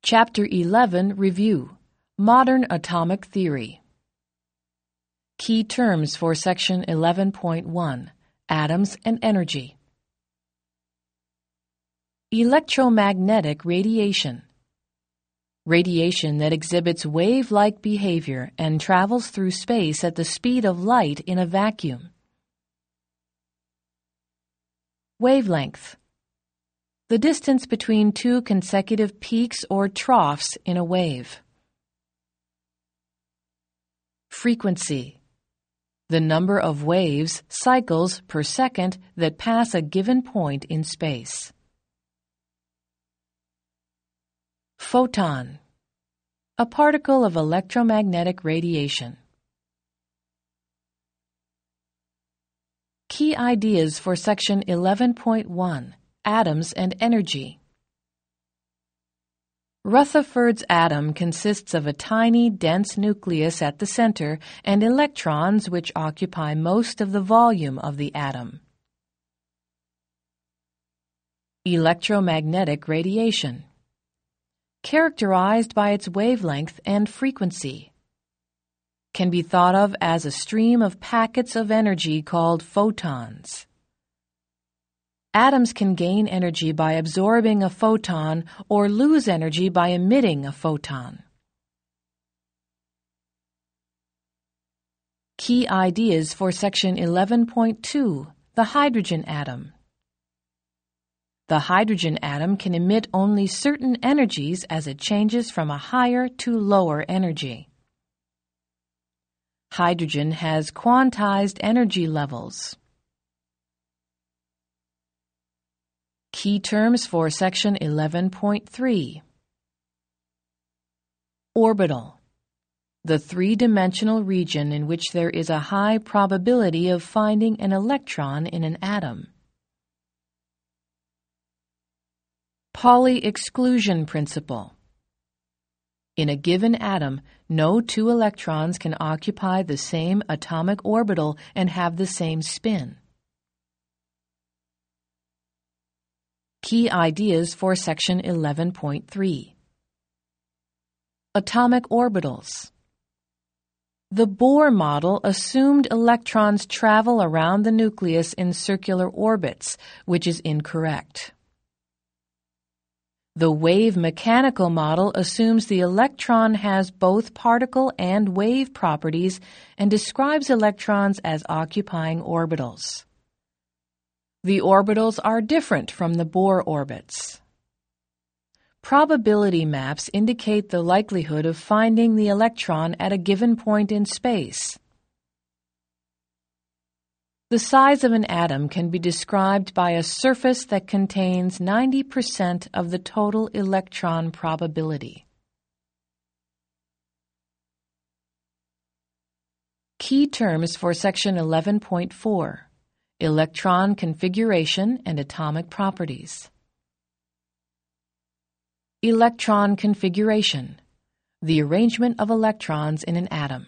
Chapter 11 Review Modern Atomic Theory. Key terms for Section 11.1 Atoms and Energy. Electromagnetic radiation. Radiation that exhibits wave-like behavior and travels through space at the speed of light in a vacuum. Wavelength. The distance between two consecutive peaks or troughs in a wave. Frequency. The number of waves, cycles per second that pass a given point in space. Photon. A particle of electromagnetic radiation. Key ideas for Section 11.1 Atoms and Energy. Rutherford's atom consists of a tiny, dense nucleus at the center and electrons which occupy most of the volume of the atom. Electromagnetic radiation. Characterized by its wavelength and frequency. Can be thought of as a stream of packets of energy called photons. Atoms can gain energy by absorbing a photon or lose energy by emitting a photon. Key ideas for Section 11.2 The hydrogen atom. The hydrogen atom can emit only certain energies as it changes from a higher to lower energy. Hydrogen has quantized energy levels. Key terms for Section 11.3 Orbital. The three-dimensional region in which there is a high probability of finding an electron in an atom. Pauli exclusion principle. In a given atom, no two electrons can occupy the same atomic orbital and have the same spin. Key ideas for Section 11.3 Atomic orbitals. The Bohr model assumed electrons travel around the nucleus in circular orbits, which is incorrect. The wave mechanical model assumes the electron has both particle and wave properties and describes electrons as occupying orbitals. The orbitals are different from the Bohr orbits. Probability maps indicate the likelihood of finding the electron at a given point in space. The size of an atom can be described by a surface that contains 90% of the total electron probability. Key terms for Section 11.4 Electron configuration and atomic properties. Electron configuration. The arrangement of electrons in an atom.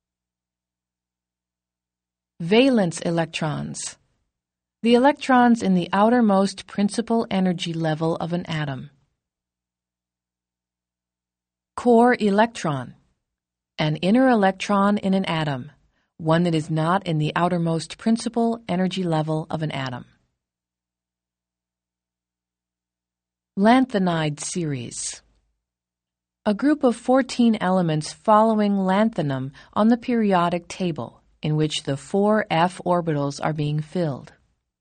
Valence electrons. The electrons in the outermost principal energy level of an atom. Core electron. An inner electron in an atom, one that is not in the outermost principal energy level of an atom. Lanthanide series. A group of 14 elements following lanthanum on the periodic table, in which the 4 f orbitals are being filled.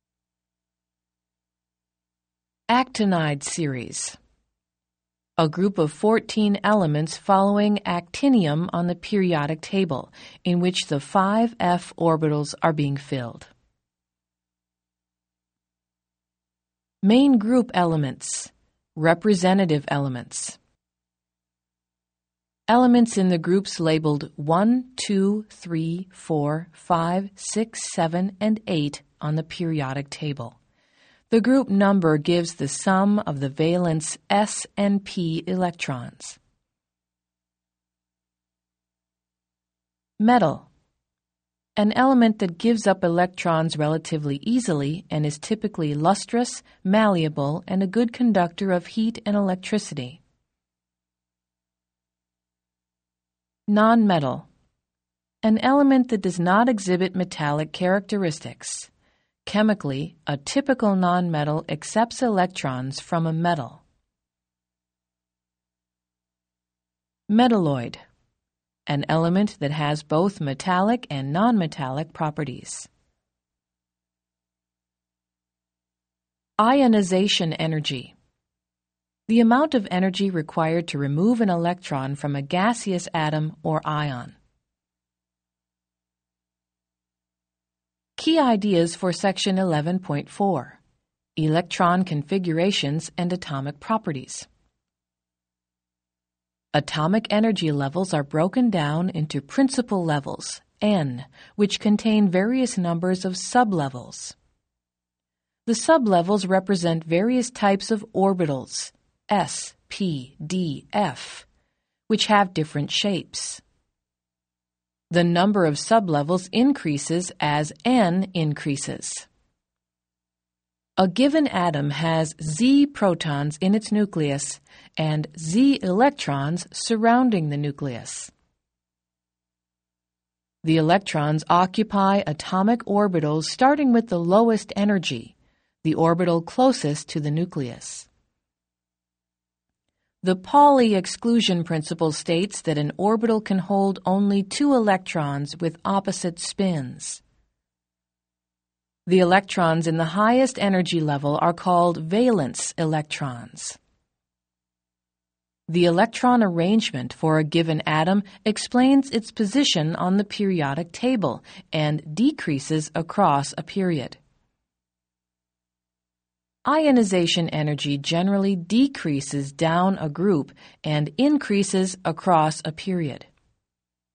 Actinide series. A group of 14 elements following actinium on the periodic table, in which the 5 f orbitals are being filled. Main group elements. Representative elements. Elements in the groups labeled 1, 2, 3, 4, 5, 6, 7, and 8 on the periodic table. The group number gives the sum of the valence s and p electrons. Metal. An element that gives up electrons relatively easily and is typically lustrous, malleable, and a good conductor of heat and electricity. Nonmetal. An element that does not exhibit metallic characteristics. Chemically, a typical nonmetal accepts electrons from a metal. Metalloid. An element that has both metallic and nonmetallic properties. Ionization energy. The amount of energy required to remove an electron from a gaseous atom or ion. Key ideas for Section 11.4. Electron configurations and atomic properties. Atomic energy levels are broken down into principal levels, N, which contain various numbers of sublevels. The sublevels represent various types of orbitals, S, P, D, F, which have different shapes. The number of sublevels increases as N increases. A given atom has Z protons in its nucleus and Z electrons surrounding the nucleus. The electrons occupy atomic orbitals starting with the lowest energy, the orbital closest to the nucleus. The Pauli exclusion principle states that an orbital can hold only 2 electrons with opposite spins. The electrons in the highest energy level are called valence electrons. The electron arrangement for a given atom explains its position on the periodic table and decreases across a period. Ionization energy generally decreases down a group and increases across a period.